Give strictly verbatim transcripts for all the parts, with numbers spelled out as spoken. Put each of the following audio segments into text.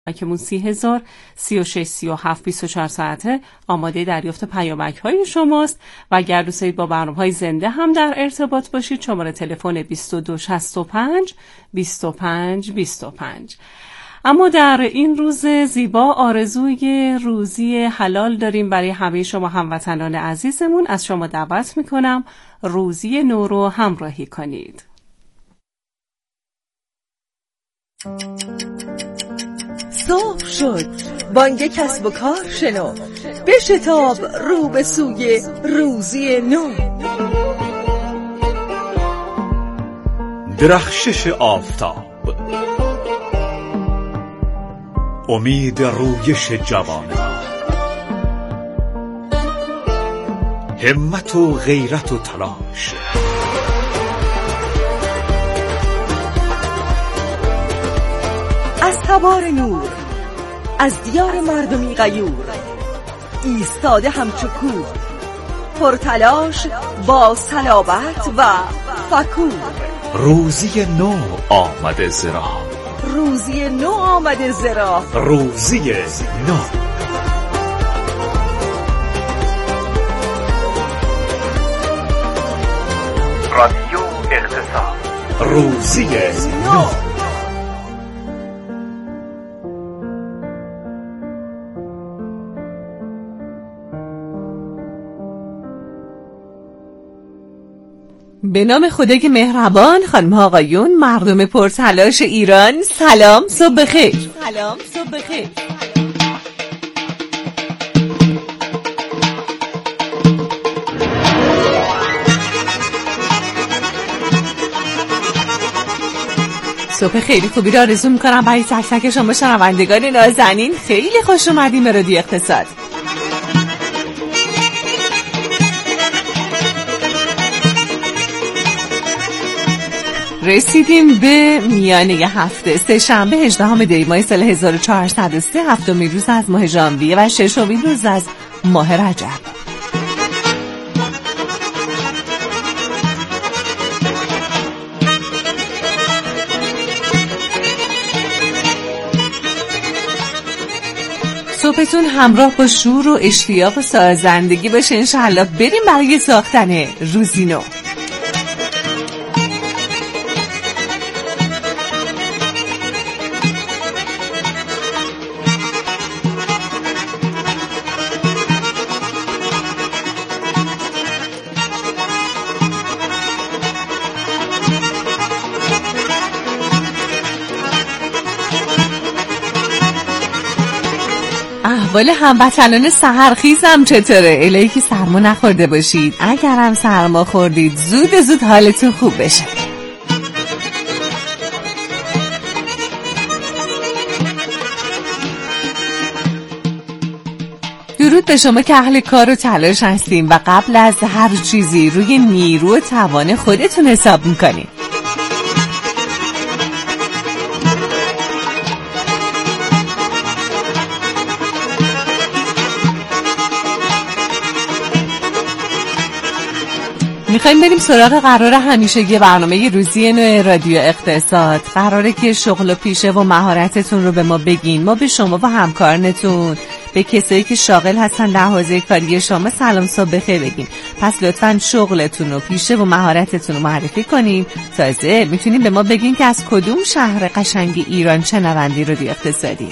که سی هزار سی و شش سی و هفت بیست و چهار ساعته آماده دریافت پیامک های شماست و اگر دوست دارید با برنامه‌های زنده هم در ارتباط باشید شماره تلفن بیست و دو شصت و پنج بیست و پنج بیست و پنج. اما در این روز زیبا آرزوی روزی حلال داریم برای همه شما هموطنان عزیزمون. از شما دعوت میکنم روزی نو رو همراهی کنید. صبح شد، بانگ کسب و کار شنو، بشتاب رو به سوی روزی نو. درخشش آفتاب، امید رویش جوانان، همت و غیرت و تلاش، از تبار نور، از دیار مردمی غیور، ایستاده همچو کوه، پرتلاش با صلابت و فکور. روزی نو آمده زرا، روزی نو آمده زرا، روزی نو. رادیو اقتصاد، روزی نو. به نام خدای مهربان، خانم ها آقایون، مردم پرتلاش ایران، سلام، صبح بخیر. سلام، صبح بخیر. صبح خیلی خوبی را آرزو میکنم برای تک تک شما شنوندگان نازنین. خیلی خوش اومدیم به رادیو اقتصاد. رسیدیم به میانه هفته، سه شنبه هجدهم دی ماه سال هزار و چهارصد و سه، هفتمین روز از ماه ژانویه و ششمین روز از ماه رجب. صبحتون همراه با شور و اشتیاق و سازندگی باشه. انشاءالله بریم برای ساختن روزی نو. احوال هموطنان سحرخیزم چطوره؟ الهی که سرما نخورده باشید. اگرم سرما خوردید زود زود حالتون خوب بشه. درود به شما که اهل کار و تلاش هستین و قبل از هر چیزی روی نیرو و توان خودتون حساب میکنین. میخوایم بریم سراغ قرار همیشگی برنامه روزی نو رادیو اقتصاد. قراره که شغل و پیشه و مهارتتون رو به ما بگین. ما به شما و همکارانتون، به کسایی که شاغل هستن در حوزه کاری شما، سلام صبح بخیر بگین. پس لطفاً شغلتون و پیشه و مهارتتون رو معرفی کنین. تازه میتونین به ما بگین که از کدوم شهر قشنگ ایران شنونده رادیو اقتصادی.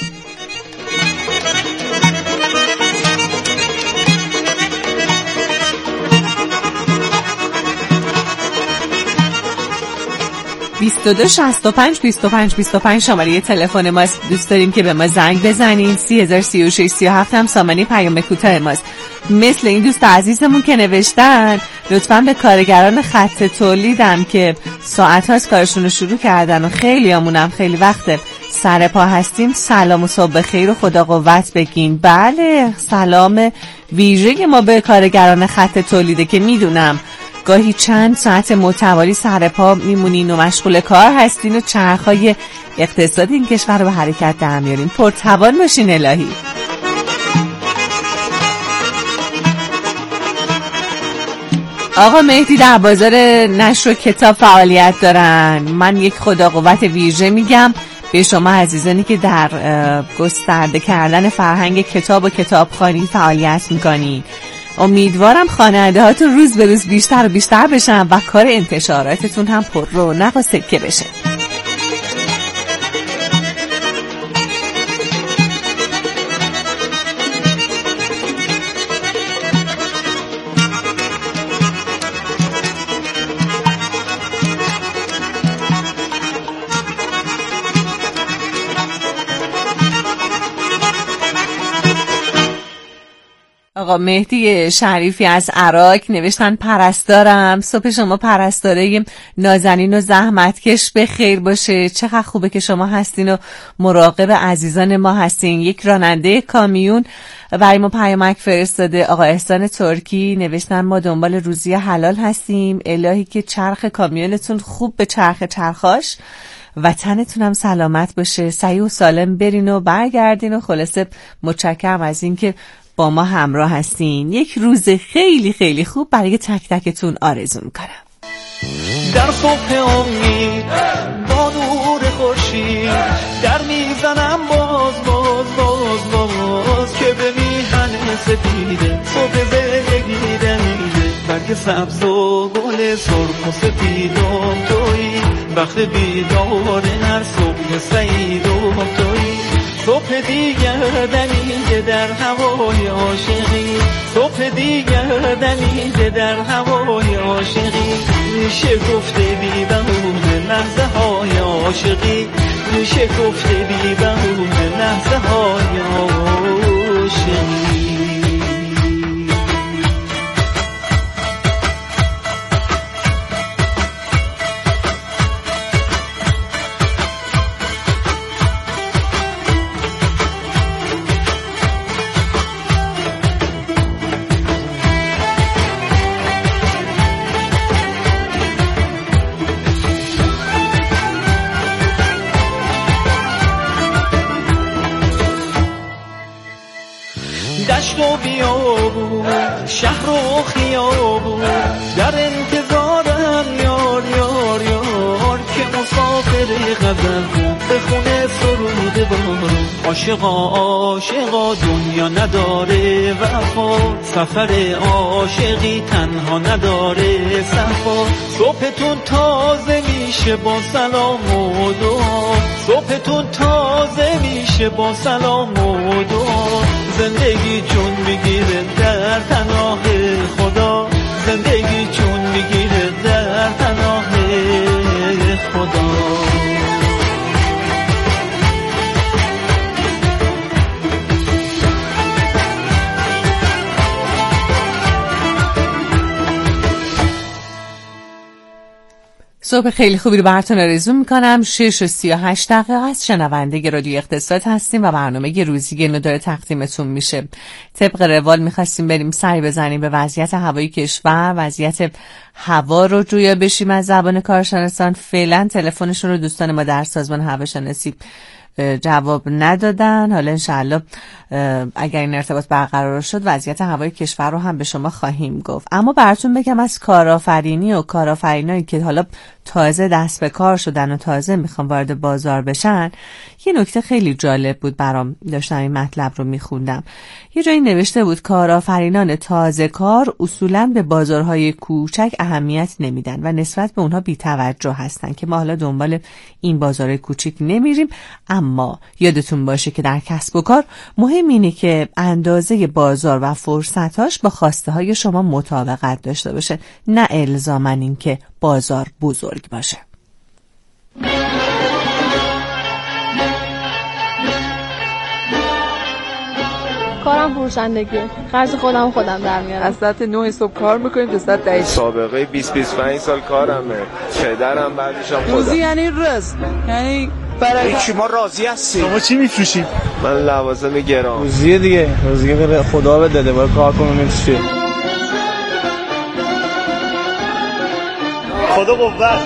بیست و دو شصت و پنج بیست و پنج بیست و پنج شماره تلفن ماست. دوست داریم که به ما زنگ بزنین. سی هزار سی و شش سی و هفت هم سامانه پیام کوتاه ماست. مثل این دوست عزیزمون که نوشتن، لطفاً به کارگران خط تولیدم که ساعت هاست کارشون رو شروع کردن و خیلی همونم خیلی وقته سر پا هستیم، سلام و صبح بخیر و خدا قوت بگین. بله، سلام ویژه ما به کارگران خط تولیده که میدونم گاهی چند ساعت متوالی سر پا میمونین و مشغول کار هستین و چرخهای اقتصادی این کشور رو به حرکت در میارین. پرتوان باشین الهی. آقا مهدی در بازار نشر و کتاب فعالیت دارن. من یک خدا قوت ویژه میگم به شما عزیزانی که در گسترده کردن فرهنگ کتاب و کتابخوانی فعالیت میکنین. امیدوارم خواننده هاتون روز به روز بیشتر و بیشتر بشن و کار انتشاراتتون هم پر رونق و سکه بشه. آقا مهدی شریفی از عراق نوشتن پرستارم. صبح شما پرستاره نازنین و زحمتکش به خیر باشه. چقدر خوبه که شما هستین و مراقب عزیزان ما هستین. یک راننده کامیون برای ما پیامک فرستاده. آقا احسان ترکی نوشتن ما دنبال روزی حلال هستیم. الهی که چرخ کامیونتون خوب به چرخ چرخاش و تنتون هم سلامت باشه. صحیح و سالم برین و برگردین و خلاصه متشکرم از این که با ما همراه هستین. یک روز خیلی خیلی خوب برای تک تکتون آرزو میکنم. در صبح امید با نور خورشید در میزنم باز باز باز باز که به میهن سپیده صبح زندگی دمیده برگ سبز و گل سرخ و سپیدم تویی وقت بیدار هر صبح سعیدم تویی صبح دیگر دمیده در هوای عاشقی صبح دیگر دمیده در هوای عاشقی میشه گفته بی بهونه لحظه های عاشقی میشه گفته بی بهونه لحظه های عاشقی. دشت و بیابون شهر و خیابون در انتظارم یار یار یار که مسافر غزل به خونه سرود بارون عاشقا عاشقا دنیا نداره وفا سفر عاشقی تنها نداره صفا صبحتون تازه میشه با سلام و دعا صبحتون تازه میشه با سلام و دعا زندگی چون میگیره در پناه خدا زندگی چون میگیره در پناه خدا. صبح خیلی خوبی رو براتون آرزو میکنم. شش و سی و هشت دقیقه از شنونده رادیو اقتصاد هستیم و برنامه روزی نو داره تقدیمتون میشه. طبق روال میخواستیم بریم سری بزنیم به وضعیت هوایی کشور، وضعیت هوا رو جویا بشیم از زبان کارشناسان. فعلا تلفنشون رو دوستان ما در سازمان هواشناسی جواب ندادن. حالا انشاءالله اگر این ارتباط برقرار شد وضعیت هوای کشور رو هم به شما خواهیم گفت. اما براتون بگم از کارآفرینی و کارآفرینایی که حالا تازه دست به کار شدن و تازه میخوان وارد بازار بشن، یه نکته خیلی جالب بود برام. داشتم این مطلب رو میخوندم. یه جایی نوشته بود کارآفرینان تازه کار اصولاً به بازارهای کوچک اهمیت نمیدن و نسبت به اونها بی‌توجه هستن که ما حالا دنبال این بازارهای کوچیک نمیریم. اما یادتون باشه که در کسب و کار مهم اینه که اندازه بازار و فرصتاش با خواسته های شما مطابقت داشته باشه، نه الزاماً این که بازار بزرگ باشه. کارم فروشندگیه. خرج خودم خودم در میارم. از ساعت نه صبح کار میکنیم تا ساعت ده. سابقه بیست بیست و پنج سال کارمه. پدرم بعدش هم خودم. روزی یعنی رزق. یعنی برای چی ما راضی هستیم. شما چی میفروشید؟ من لوازم گران. روزیه دیگه. روزیه به خدا بده باید کار کنم چی؟ خدا قوت.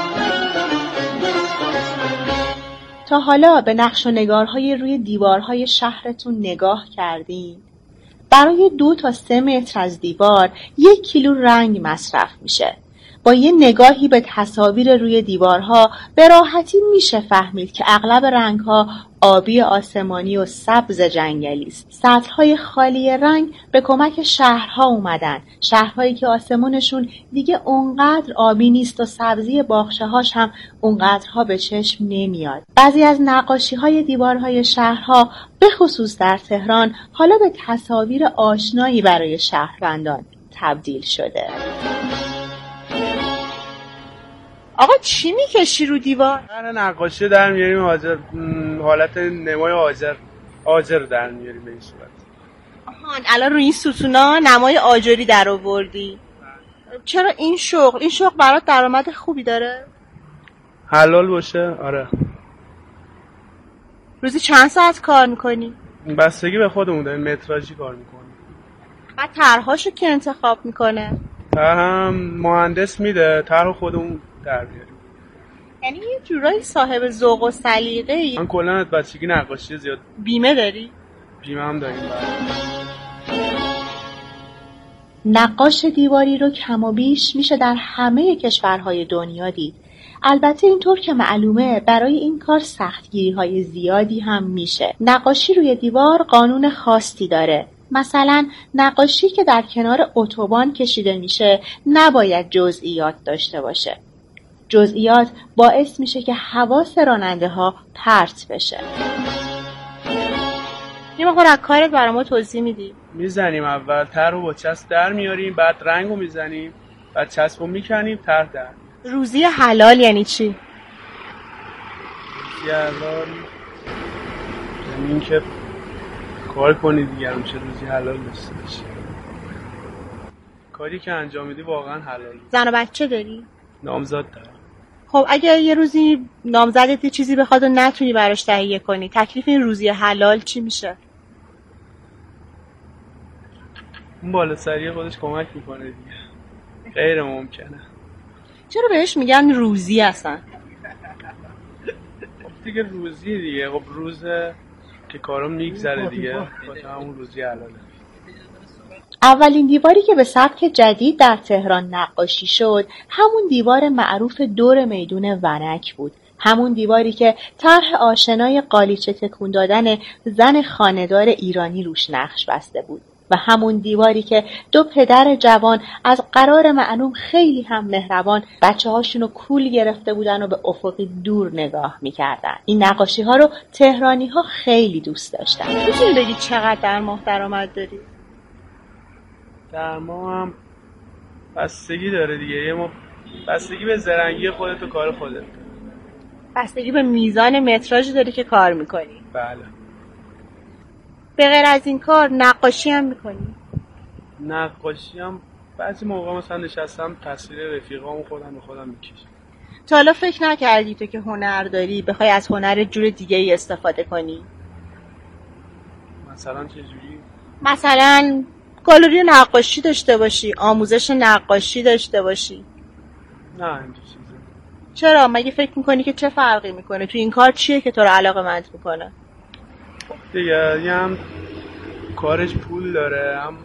تا حالا به نقش و نگارهای روی دیوارهای شهرتون نگاه کردین؟ برای دو تا سه متر از دیوار یک کیلو رنگ مصرف میشه. با یه نگاهی به تصاویر روی دیوارها به راحتی میشه فهمید که اغلب رنگها آبی آسمانی و سبز جنگلی است. سطح‌های خالی رنگ به کمک شهرها اومدن، شهرهایی که آسمونشون دیگه اونقدر آبی نیست و سبزی باغچه‌هاش هم اونقدرها به چشم نمیاد. بعضی از نقاشی‌های دیوارهای شهرها به خصوص در تهران حالا به تصاویر آشنایی برای شهروندان تبدیل شده. آقا چی میکشی رو دیوار؟ هر نقاشی در میاریم آجر، حالت نمای آجر آجر در میاریم به این صورت. آهان الان رو این ستونا نمای آجری در آوردی. چرا این شغل؟ این شغل برات درآمد خوبی داره؟ حلال باشه آره. روزی چند ساعت کار میکنی؟ بستگی به خودمون داریم، متراژی کار میکنیم. بعد طرح‌هاشو که انتخاب میکنه؟ طرح هم مهندس میده، طرح خودمون در بیاریم. یعنی یه جورایی صاحب ذوق و سلیقه‌ای. من کلا از بچگی نقاشی زیاد. بیمه داری؟ بیمه هم داریم. نقاش دیواری رو کم و بیش میشه در همه کشورهای دنیا دید. البته اینطور که معلومه برای این کار سختگیری‌های زیادی هم میشه. نقاشی روی دیوار قانون خاصی داره. مثلا نقاشی که در کنار اتوبان کشیده میشه نباید جزئیات داشته باشه. جزئیات باعث میشه که حواس راننده ها پرت بشه. یه مقدار از کارت برای ما توضیح میدی؟ میزنیم اول تر رو با چسب در میاریم، بعد رنگ رو میزنیم، بعد چسب رو میکنیم، تر در. روزی حلال یعنی چی؟ روزی حلال یعنی این که کار کنی دیگه هم چه روزی حلال داشته باشی. کاری که انجام میدی واقعا حلاله. زن و بچه داری؟ نامزد دارم. خب اگر یه روزی نامزدت یه چیزی بخواد و نتونی براش تهیه کنی، تکلیف این روزی حلال چی میشه؟ اون بالا سری خودش کمک میکنه دیگه. غیر ممکنه. چرا بهش میگن روزی اصلا؟ خب دیگه روزی دیگه. خب روز که کارم میگذره دیگه، واسه همون روزی حلاله. اولین دیواری که به سبک جدید در تهران نقاشی شد همون دیوار معروف دور میدون ونک بود. همون دیواری که طرح آشنای قالیچه تکون دادن زن خانه‌دار ایرانی روش نقش بسته بود و همون دیواری که دو پدر جوان از قرار معلوم خیلی هم مهربان بچه هاشونو کول گرفته بودن و به افقی دور نگاه میکردن. این نقاشی ها رو تهرانی ها خیلی دوست داشتن. میتونی بگی چقدر در ماه درآمد داری؟ در ماه هم بستگی داره دیگه. یه ما بستگی به زرنگی خودت و کار خودت. بستگی به میزان متراژی داری که کار میکنی. بله. به غیر از این کار نقاشی هم میکنی؟ نقاشی هم بعضی موقع مثلا نشستم تصویر رفیقامو خودم به خودم میکشم. تا حالا فکر نکردی تو که هنر داری بخوای از هنر جور دیگه ای استفاده کنی؟ مثلا چه جوری؟ مثلا گالری نقاشی داشته باشی، آموزش نقاشی داشته باشی. نه این چیزه. چرا؟ مگه فکر میکنی که چه فرقی میکنه؟ تو این کار چیه که تو رو علاقه‌مند میکنه؟ دیگه یه هم کارش پول داره، هم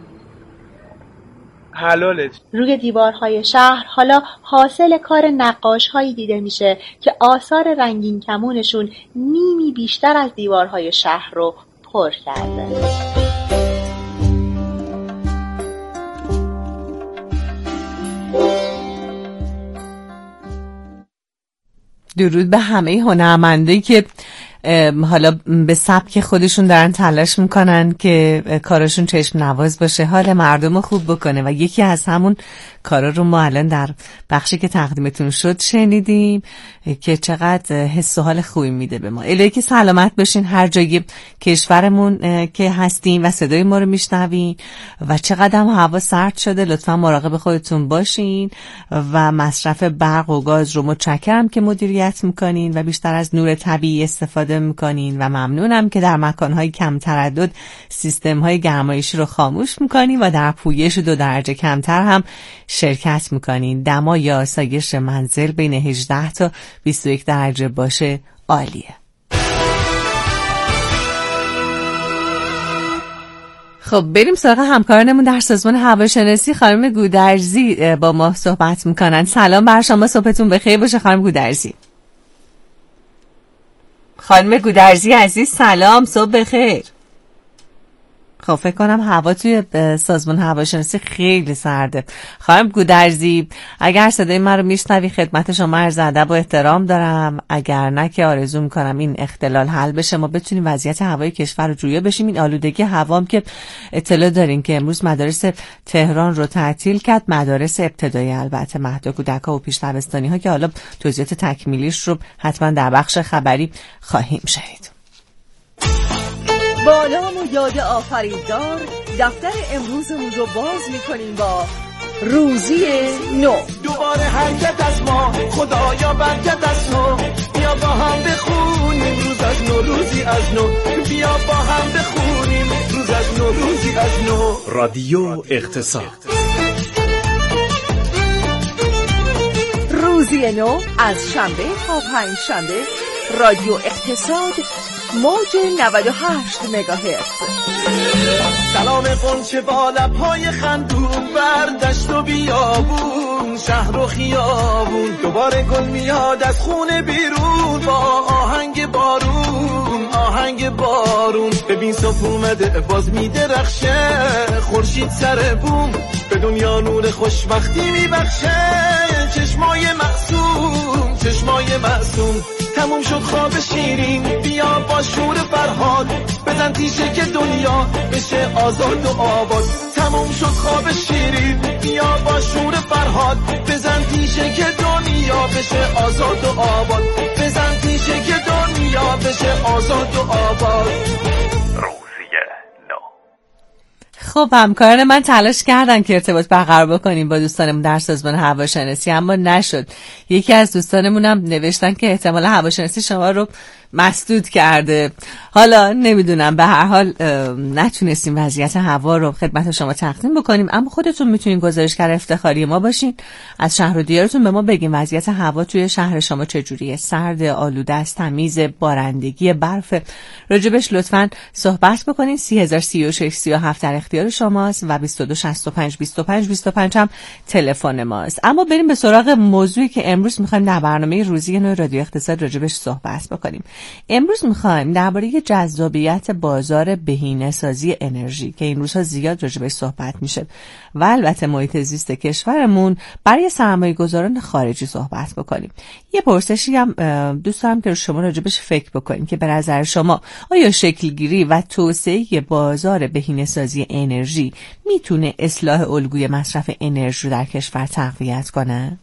حلاله. روی دیوارهای شهر حالا حاصل کار نقاش‌هایی دیده میشه که آثار رنگین کمونشون نیمی بیشتر از دیوارهای شهر رو پر کرده. درود به همه هنرمندایی که حالا به سبک خودشون دارن تلاش میکنن که کارشون چشم نواز باشه، حال مردم رو خوب بکنه و یکی از همون کارا رو ما الان در بخشی که تقدیمتون شد شنیدیم که چقدر حس و حال خوبی میده به ما. الهی که سلامت باشین هر جای کشورمون که هستین و صدای ما رو میشنوین و چقدر هم هوا سرد شده. لطفا مراقب خودتون باشین و مصرف برق و گاز رو متشکرم که مدیریت میکنین و بیشتر از نور طبیعی استفاده میکنین و ممنونم که در مکانهای کم تردد سیستم‌های گرمایشی رو خاموش میکنین و در پویش دو درجه کمتر هم شرکت میکنین. دما یا آسایش منزل بین هجده تا بیست و یک درجه باشه عالیه. خب بریم سراغ همکارانمون در سازمان هواشناسی. خانم گودرزی با ما صحبت میکنن. سلام بر شما، صبحتون بخیر باشه خانم گودرزی. خانم گودرزی عزیز سلام، صبح بخیر. خب فکر کنم هوا توی سازمان هواشناسی خیلی سرده. خانم گودرزی اگر صدای من رو میشنوی خدمت شما عرض ادب و احترام دارم، اگر نه که آرزو میکنم این اختلال حل بشه، ما بتونیم وضعیت هوای کشور رو جویا بشیم. این آلودگی هوام که اطلاع دارین که امروز مدارس تهران رو تعطیل کرد، مدارس ابتدایی البته، مهد کودک‌ها و پیش دبستانی‌ها که حالا توضیحات تکمیلیش رو حتما در بخش خبری خواهیم شنید. با نام و یاد آفریدگار دفتر امروزمون رو باز میکنیم با روزی نو. دوباره حرکت از ما، خدایا برکت از تو، بیا با هم بخونیم روز از نو، روزی از نو، بیا با هم بخونیم روز از نو، روزی از نو. رادیو اقتصاد، روزی نو از شنبه تا پنج شنبه، رادیو اقتصاد، موج نود و هشت مگاهرتز. سلام قنچه با لب‌های خندون، بر دشت و بیابون، شهر و خیابون، دوباره گل میاد از خونه بیرون، با آهنگ بارون، آهنگ بارون. ببین صبح اومده باز میدرخشه، خورشید سر بوم، به دنیا نور خوشبختی میبخشه. چشمای معصوم، چشمای معصوم، تموم شد خواب شیرین، بیا با شور فرهاد، بزن تیشه که دنیا بشه آزاد و آباد. تموم شد خواب شیرین، بیا با شور فرهاد، بزن تیشه که دنیا بشه آزاد و آباد، بزن تیشه که دنیا بشه آزاد و آباد. خب همکاران من تلاش کردن که ارتباط برقرار بکنیم با دوستانمون در سازمان هواشناسی، اما نشد. یکی از دوستانمون هم نوشتن که احتمال هواشناسی شما رو مسدود کرده. حالا نمیدونم، به هر حال نتونستیم وضعیت هوا رو خدمت شما تقدیم بکنیم، اما خودتون میتونین گزارشگر افتخاری ما باشین. از شهر و دیارتون به ما بگین وضعیت هوا توی شهر شما چجوریه، سرد، آلوده است، تمیز، بارندگی، برف، راجبش لطفاً صحبت بکنین. سی هزار سی و شش سی و هفت در اختیار شماست و بیست و دو شصت و پنج بیست و پنج بیست و پنج هم تلفن ماست. اما بریم به سراغ موضوعی که امروز میخوایم در برنامه روزی نو رادیو اقتصاد راجبش صحبت بکنیم. امروز میخوایم درباره جذابیت بازار بهینه‌سازی انرژی که این روزها زیاد راجبش صحبت میشه و البته محیط زیست کشورمون برای سرمایه‌گذاران خارجی صحبت بکنیم. یه پرسشی هم دوست دارم که شما راجبش فکر بکنیم که به نظر شما آیا شکلگیری و توسعه بازار بهینه‌سازی انرژی میتونه اصلاح الگوی مصرف انرژی در کشور تقویت کنه؟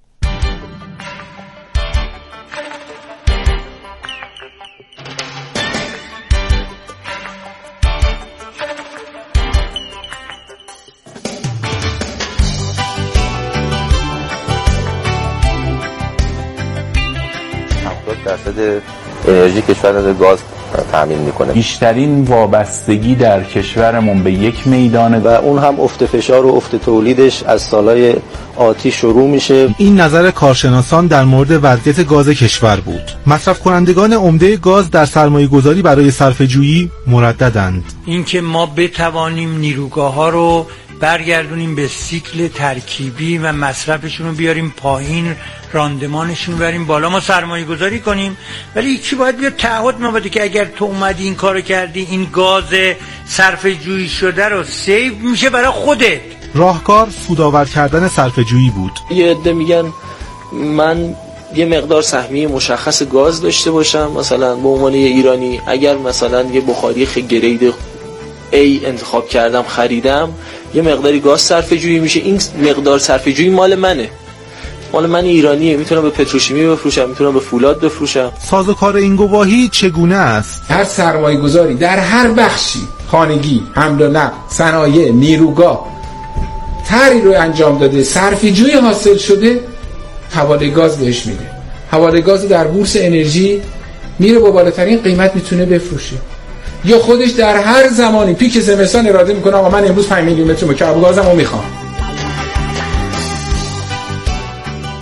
درصد انرژی کشور از گاز تامین میکنه. بیشترین وابستگی در کشورمون به یک میدانه و اون هم افت فشار و افت تولیدش از سالهای آتی شروع میشه. این نظر کارشناسان در مورد وضعیت گاز کشور بود. مصرف کنندگان عمده گاز در سرمایه گذاری برای صرفه‌جویی مرددند. اینکه ما بتوانیم نیروگاه‌ها رو برگردونیم به سیکل ترکیبی و مصرفشون رو بیاریم پایین، راندمانشون بریم بالا، ما سرمایه گذاری کنیم، ولی یکی باید بیاد تعهد مباده که اگر تو اومدی این کارو کردی، این گاز صرفه جویی شده رو سیو میشه برای خودت. راهکار سودآور کردن صرفه جویی بود. یه عده میگن من یه مقدار سهمیه مشخص گاز داشته باشم، مثلا به عنوان یه ایرانی اگر مثلا یه بخاری خیلی گرید A انتخاب کردم، خریدم، یه مقداری گاز صرفه جویی میشه، این مقدار صرفه جویی مال منه، مال من ایرانیه، میتونم به پتروشیمی بفروشم، میتونم به فولاد بفروشم. سازوکار این گواهی چگونه است؟ هر سرمایه گذاری در هر بخشی، خانگی، حمل و نقل، صنایع، نیروگاه، طرحی رو انجام داده، صرفه جویی حاصل شده، حواله گاز بهش میده. حواله گاز در بورس انرژی میره با بالاترین قیمت میتونه بفروشه، یا خودش در هر زمانی پیک زمستان اراده میکنه آقا من امروز پنج میلیون متر مکعب گازمو میخوام.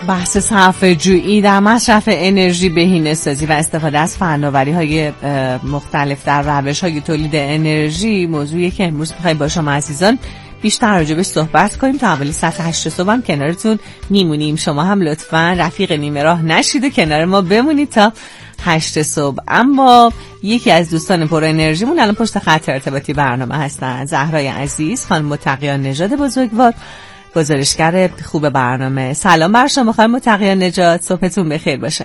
بحث صرفه‌جویی در مصرف انرژی، بهینه‌سازی و استفاده از فناوری‌های مختلف در روش‌های تولید انرژی موضوعی که امروز می‌خوایم با شما عزیزان بیشتر راجبش صحبت کنیم. تا حوالی ساعت هشت صبح هم کنارتون میمونیم. شما هم لطفاً رفیق نیمه راه نشید و کنار ما بمونید تا هشت صبح. اما یکی از دوستان پر انرژیمون الان پشت خط ارتباطی برنامه هستن. زهرای عزیز، خانم متقیان نژاد بزرگوار، گزارشگر خوب برنامه. سلام بر شما خانم متقیان نژاد، صبحتون بخیر باشه.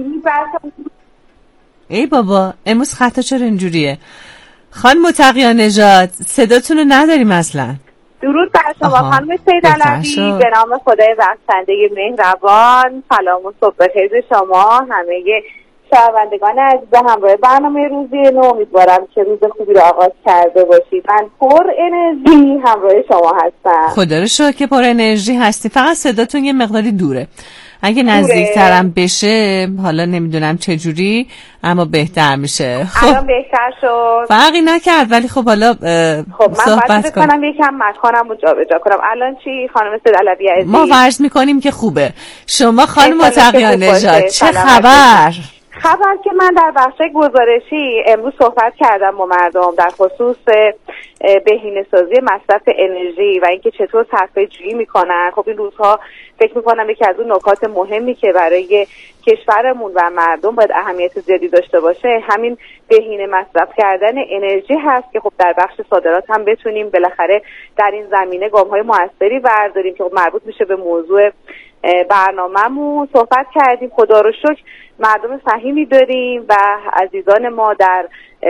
ای بابا امروز خطا چرا اینجوریه؟ خانم متقیان نژاد صداتون رو نداریم اصلا. درود بر شما خانم سید علوی، به نام خدای بخشنده مهربان. سلام و صبح بخیر شما همه شنوندگان عزیز همراه برنامه روزی نو. امیدوارم که روز خوبی رو آغاز کرده باشید. من پر انرژی همراه شما هستم. خدا رو شکر که پر انرژی هستی، فقط صداتون یه مقداری دوره. اگه نزدیکترم بشه، حالا نمیدونم چجوری، اما بهتر میشه. خب الان بهتر شد. فرقی نکرد، ولی خب حالا خب من باید بکنم یکم مکانم رو جا به جا کنم. الان چی خانم سید علوی عزیز؟ ما فرض میکنیم که خوبه. شما خانم متقیان نژاد چه خبر؟ خبر که من در بخش گزارشی امروز صحبت کردم با مردم در خصوص بهینه‌سازی مصرف انرژی و اینکه چطور صرفه‌جویی میکنن. خب این روزها فکر میکنم یکی از اون نکات مهمی که برای کشورمون و مردم باید اهمیت زیادی داشته باشه همین بهینه مصرف کردن انرژی هست که خب در بخش صادرات هم بتونیم بالاخره در این زمینه گام‌های موثری برداریم که خب مربوط میشه به موضوع برنامه‌مون. صحبت کردیم، خدا رو شکر مردم فهیمی داریم و عزیزان ما در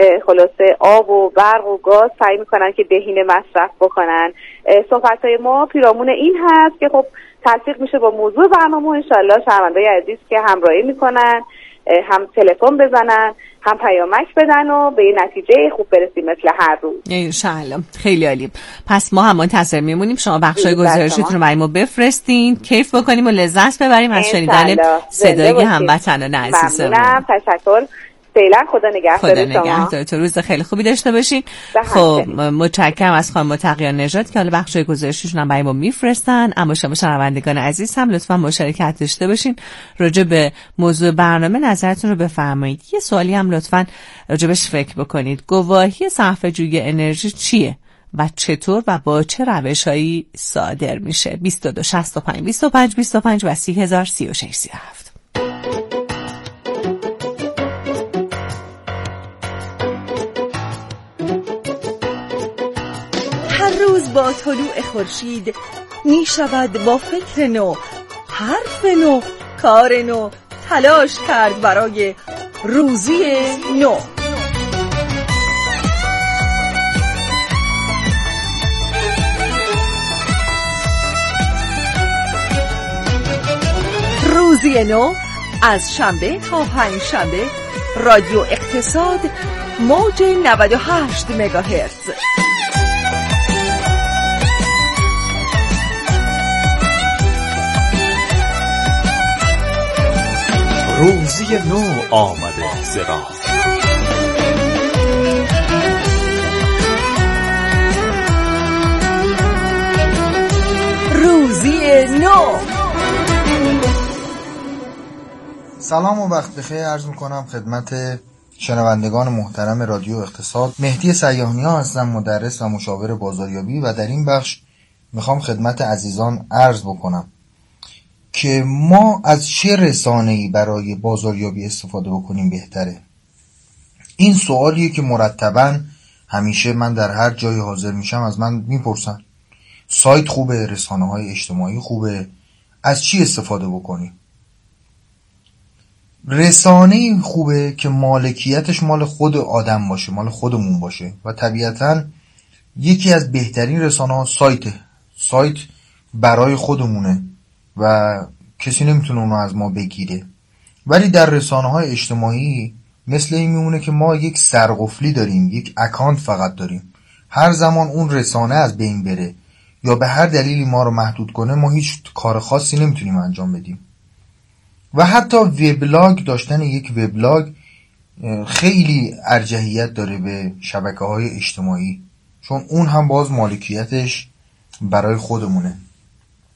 خلاصه آب و برق و گاز سعی میکنن که بهینه مصرف بکنن. صحبت‌های ما پیرامون این هست که خب تلفیق میشه با موضوع برنامه. انشالله شنونده‌های عزیز که همراهی میکنن هم تلفن بزنن هم پیامک بدن و به این نتیجه خوب برسیم مثل هر روز انشالله. خیلی عالی. پس ما هم منتظر میمونیم شما بخشای گزارشتون رو برای ما بفرستین، کیف بکنیم و لذت ببریم از شنیدن صدای هموطنان عزیزمون. ممنونم، تشکر. فعلا خدا نگهدار شما. خدا نگهدار. تو روز خیلی خوبی داشته باشین. خب متشکرم از خانم متقیان نژاد که حالا بخشای گزارششون هم برای ما میفرستن. اما شما شنوندگان عزیز هم لطفا مشارکت داشته باشین راجع به موضوع برنامه، نظرتون رو بفرمایید. یه سوالی هم لطفا راجعش فکر بکنید. گواهی صرفه‌جویی انرژی چیه و چطور و با چه روش‌هایی صادر میشه؟ بیست و دو شصت و پنج بیست و پنج بیست و پنج و سی هزار سی و شش سی و هفت. روز با طلوع خورشید می شود با فکر نو، حرف نو، کار نو تلاش کرد برای روزی نو. روزی نو از شنبه تا پنج شنبه رادیو اقتصاد موج نود و هشت مگاهرتز. روزی نو آمده زرا. روزی نو. سلام و وقت بخیر عرض میکنم خدمت شنوندگان محترم رادیو اقتصاد. مهدی سیاحنیا هستم، مدرس و مشاور بازاریابی و در این بخش میخوام خدمت عزیزان عرض بکنم که ما از چه رسانه‌ای برای بازاریابی استفاده بکنیم بهتره. این سوالیه که مرتباً همیشه من در هر جای حاضر میشم از من میپرسن. سایت خوبه، رسانه‌های اجتماعی خوبه، از چی استفاده بکنیم؟ رسانه‌ای خوبه که مالکیتش مال خود آدم باشه، مال خودمون باشه و طبیعتاً یکی از بهترین رسانه‌ها سایته. سایت برای خودمونه و کسی نمیتونه اونو از ما بگیره. ولی در رسانه‌های اجتماعی مثل این میمونه که ما یک سرقفلی داریم، یک اکانت فقط داریم. هر زمان اون رسانه از بین بره یا به هر دلیلی ما رو محدود کنه، ما هیچ کار خاصی نمیتونیم انجام بدیم. و حتی وبلاگ داشتن یک وبلاگ خیلی ارجحیت داره به شبکه‌های اجتماعی، چون اون هم باز مالکیتش برای خودمونه.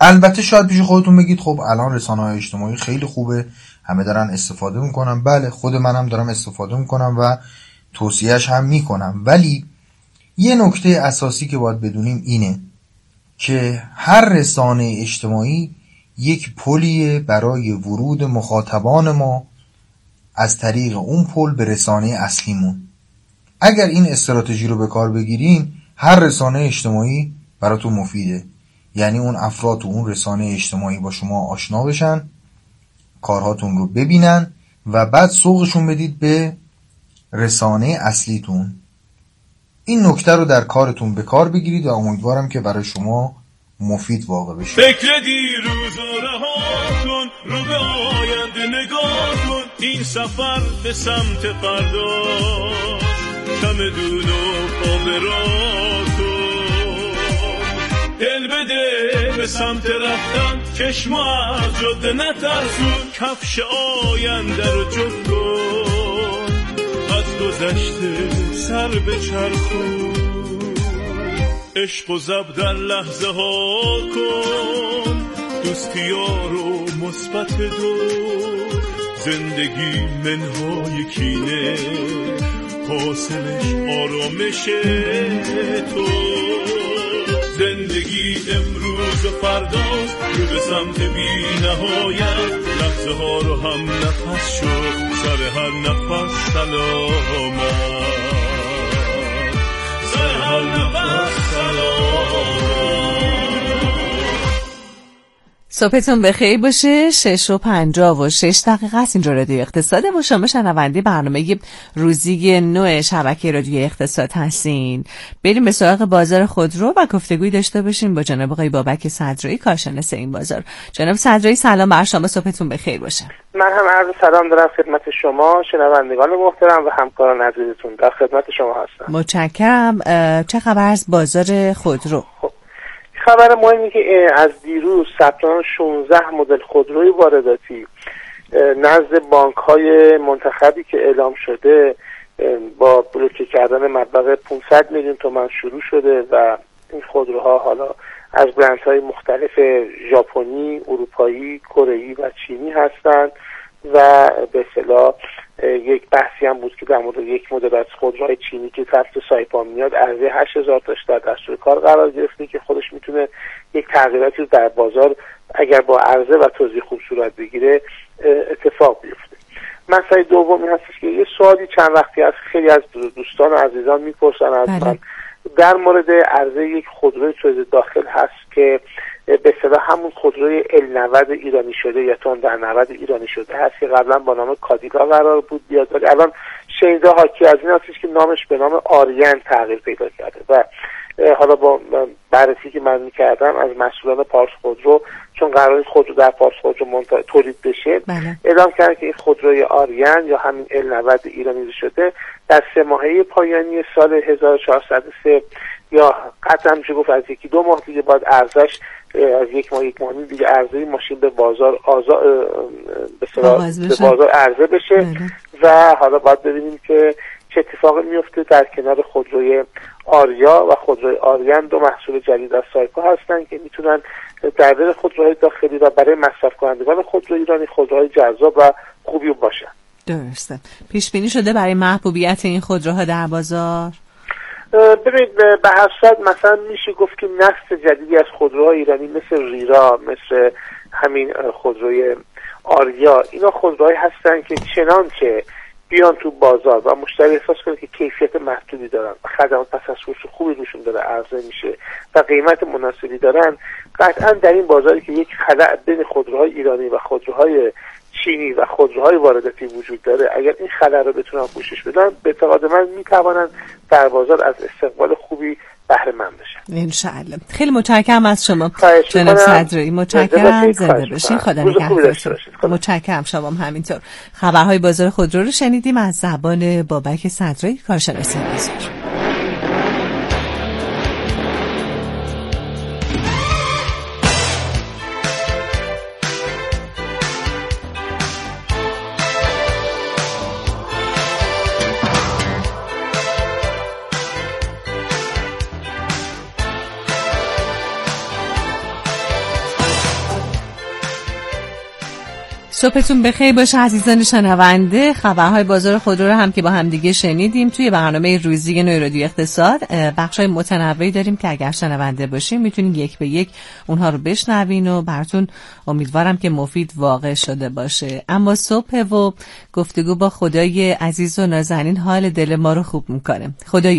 البته شاید پیش خودتون بگید خب الان رسانه‌های اجتماعی خیلی خوبه، همه دارن استفاده میکنن. بله خود منم دارم استفاده میکنم و توصیهش هم میکنم، ولی یه نکته اساسی که باید بدونیم اینه که هر رسانه اجتماعی یک پلیه برای ورود مخاطبان ما از طریق اون پل به رسانه اصلیمون. اگر این استراتژی رو به کار بگیرین، هر رسانه اجتماعی براتون مفیده. یعنی اون افراد تو اون رسانه اجتماعی با شما آشنا بشن، کارهاتون رو ببینن و بعد سوقشون بدید به رسانه اصلیتون. این نکته رو در کارتون به کار بگیرید و امیدوارم که برای شما مفید واقع بشه. فکر دیروز و رها کن، رو به آینده نگاه کن، این سفر به سمت فردا چمدون و پا به راه کن، دل بده به سمت رفتن، چشم از جاده نترسون، کفش آینده رو جفت کن، از گذشته سر به چرخون، عشق و زب در لحظه ها کن، دوستی ها رو مثبت دو، زندگی منهای کینه، حاصلش آرامش تو، زندگی امروز و فرداست، رو به سمت بی نهایت، لحظه ها رو هم نفس شد، سر هر نفس سلامت، سر هر نفس سلامت. صبحتون بخیر باشه. شش و پنجاه و شش دقیقه است. اینجا رادیو اقتصاد و شما شنونده برنامه روزی نو شبکه رادیو اقتصاد هستین. بریم به سراغ بازار خودرو و گفتگوی داشته باشیم با جناب آقای بابک صدرایی، کارشناس این بازار. جناب صدرایی سلام بر شما، صبحتون بخیر باشه. من هم عرض سلام دارم خدمت شما شنوندگان محترم و همکاران عزیزتون، در خدمت شما هستم. متشکرم. چه خبر از بازار خودرو؟ خب خبر مهمی که از دیروز ثبت شانزده مدل خودروی وارداتی نزد بانک‌های منتخبی که اعلام شده با بلوکه کردن مبلغ پانصد میلیون تومان شروع شده و این خودروها حالا از برندهای مختلف ژاپنی، اروپایی، کره‌ای و چینی هستند و به اصطلاح یک بحثی هم بود که در مورد یک مدل از خودروهای چینی که طرف سایپا میاد عرضه هشت هزار تاش در دستور کار قرار گرفته که خودش میتونه یک تغییراتی رو در بازار اگر با عرضه و توزیع خوب صورت بگیره اتفاق بیفته. مسئله دومی هستش که یه سوالی چند وقتی از خیلی از دوستان و عزیزان میپرسن از من در مورد عرضه یک خودروی توزیع داخل هست که به اصطلاح همون خودروی ال نود ایرانی شده یا تندر نود ایرانی شده هست که قبلا با نام کادیلا قرار بود بیاد، ولی الان شنیده حاکی از این هستش که نامش به نام آریان تغییر پیدا کرده و حالا با بررسی که من میکردم از مسئولان پارس خودرو، چون قرار خودرو در پارس خودرو منت... تولید بشه بله. اعلام کرد که این خودروی آریان یا همین ال نود ایرانی شده در سه ماهه پایانی سال هزار و چهارصد و سه یا قطعا میشه گفت از یکی دو ماه دیگه باید ارزش از یک ماه یک ماه دیگه عرضه ماشین به بازار آزا به, به بازار عرضه بشه بله. و حالا باید ببینیم که چه اتفاقی میفته. در کنار خودروی آریا و خودروی آریان دو محصول جدید از سایپا هستن که میتونن در دل خودروهای داخلی و برای مصرف کنندگان خودرو ایرانی خودروهای جذاب و خوبی باشن. درسته. پیش بینی شده برای محبوبیت این خودروها در بازار؟ ببینید به هر صورت مثلا میشه گفت که نسل جدیدی از خودروهای ایرانی مثل ریرا، مثل همین خودروی آریا، اینا خودروهایی هستن که چنان که بیان تو بازار و مشتری احساس کنه که کیفیت محدودی دارن و خدمات پس از فروش خوبی روشون داره عرضه میشه و قیمت مناسبی دارن، قطعا در این بازاری که یک خلأ بین خودروهای ایرانی و خودروهای چینی و خودروهای وارداتی وجود داره، اگر این خلأ رو بتونن پوشش بدن به اعتقاد من میتوانن در بازار از استقبال خوبی بهره مند بشن. انشاءالله. خیلی متشکرم از شما جناب صدرایی. متشکرم. زنده باشین. خدا نگهدارتون. متشکرم. شما هم همینطور. خبرهای بازار خودرو رو شنیدیم از زبان بابک صدرایی، کارشناس بازار. صبحتون بخیر باشه عزیزان شنونده. خبرهای بازار خودرو رو هم که با هم دیگه شنیدیم. توی برنامه روزی نوی رادیو اقتصاد بخشای متنوعی داریم که اگر شنونده باشین میتونین یک به یک اونها رو بشنوین و براتون امیدوارم که مفید واقع شده باشه. اما صبح و گفتگو با خدای عزیز و نازنین حال دل ما رو خوب میکنه. خدای